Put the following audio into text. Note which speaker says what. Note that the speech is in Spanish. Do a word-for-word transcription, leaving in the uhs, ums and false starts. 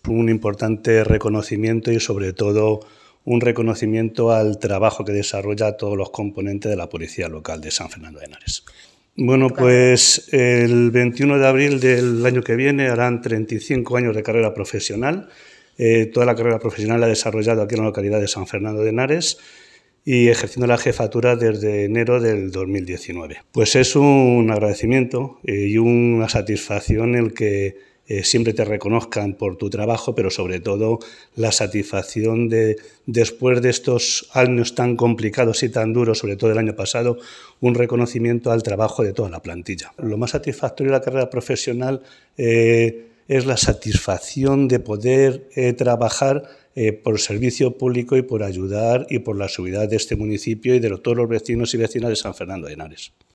Speaker 1: un importante reconocimiento y sobre todo un reconocimiento al trabajo que desarrolla todos los componentes de la Policía Local de San Fernando de Henares. Bueno, pues el veintiuno de abril del año que viene harán treinta y cinco años de carrera profesional. Eh, toda la carrera profesional la he desarrollado aquí en la localidad de San Fernando de Henares y ejerciendo la jefatura desde enero del dos mil diecinueve. Pues es un agradecimiento eh, y una satisfacción el que eh, siempre te reconozcan por tu trabajo, pero sobre todo la satisfacción de, después de estos años tan complicados y tan duros, sobre todo el año pasado, un reconocimiento al trabajo de toda la plantilla. Lo más satisfactorio de la carrera profesional eh, es la satisfacción de poder eh, trabajar eh, por el servicio público y por ayudar y por la seguridad de este municipio y de todos los vecinos y vecinas de San Fernando de Henares.